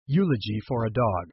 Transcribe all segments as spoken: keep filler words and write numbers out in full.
Eulogy for a Dog.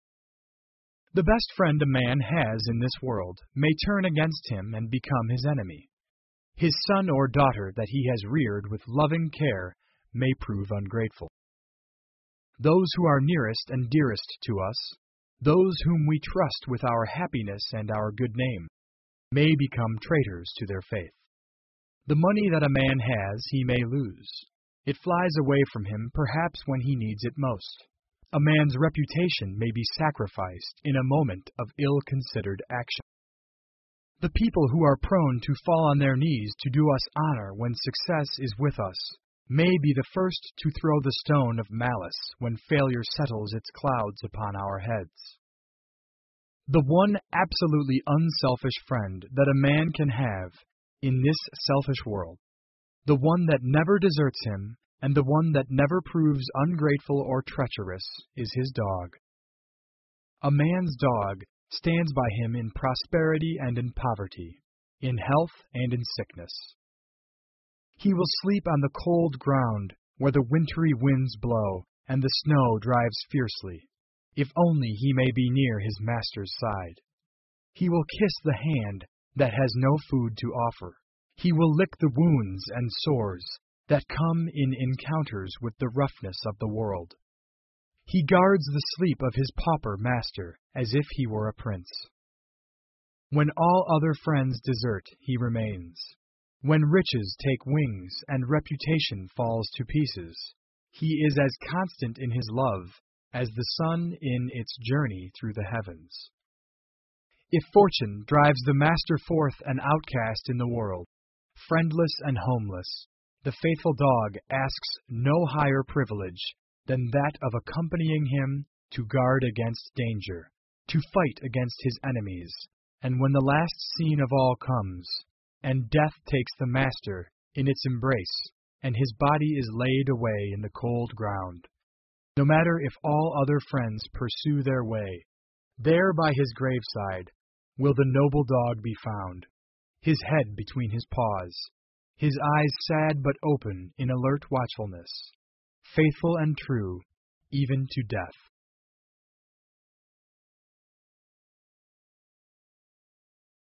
The best friend a man has in this world may turn against him and become his enemy. His son or daughter that he has reared with loving care may prove ungrateful. Those who are nearest and dearest to us, those whom we trust with our happiness and our good name, may become traitors to their faith. The money that a man has he may lose. It flies away from him perhaps when he needs it most. A man's reputation may be sacrificed in a moment of ill-considered action. The people who are prone to fall on their knees to do us honor when success is with us may be the first to throw the stone of malice when failure settles its clouds upon our heads. The one absolutely unselfish friend that a man can have in this selfish world, the one that never deserts him, and the one that never proves ungrateful or treacherous, is his dog. A man's dog stands by him in prosperity and in poverty, in health and in sickness. He will sleep on the cold ground where the wintry winds blow and the snow drives fiercely, if only he may be near his master's side. He will kiss the hand that has no food to offer. He will lick the wounds and sores that come in encounters with the roughness of the world. He guards the sleep of his pauper master as if he were a prince. When all other friends desert, he remains. When riches take wings and reputation falls to pieces, he is as constant in his love as the sun in its journey through the heavens. If fortune drives the master forth an outcast in the world, friendless and homeless, the faithful dog asks no higher privilege than that of accompanying him to guard against danger, to fight against his enemies, and when the last scene of all comes, and death takes the master in its embrace, and his body is laid away in the cold ground, no matter if all other friends pursue their way, there by his graveside will the noble dog be found, his head between his paws, his eyes sad but open in alert watchfulness, faithful and true, even to death.